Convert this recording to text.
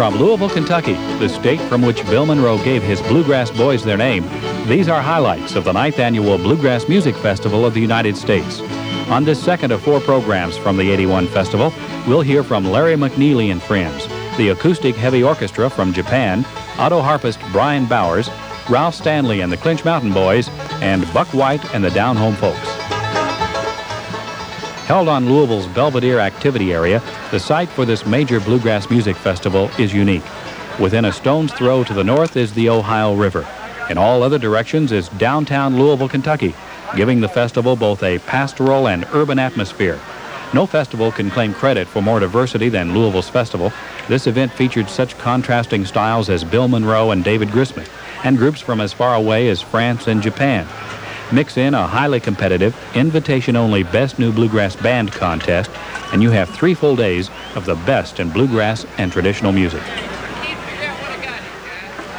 From Louisville, Kentucky, the state from which Bill Monroe gave his Bluegrass Boys their name, these are highlights of the 9th Annual Bluegrass Music Festival of the United States. On this second of 4 programs from the 81 Festival, we'll hear from Larry McNeely and Friends, the Acoustic Heavy Orchestra from Japan, auto harpist Brian Bowers, Ralph Stanley and the Clinch Mountain Boys, and Buck White and the Down Home Folks. Held on Louisville's Belvedere Activity Area, the site for this major bluegrass music festival is unique. Within a stone's throw to the north is the Ohio River. In all other directions is downtown Louisville, Kentucky, giving the festival both a pastoral and urban atmosphere. No festival can claim credit for more diversity than Louisville's festival. This event featured such contrasting styles as Bill Monroe and David Grisman, and groups from as far away as France and Japan. Mix in a highly competitive, invitation-only Best New Bluegrass Band contest, and you have 3 full days of the best in bluegrass and traditional music.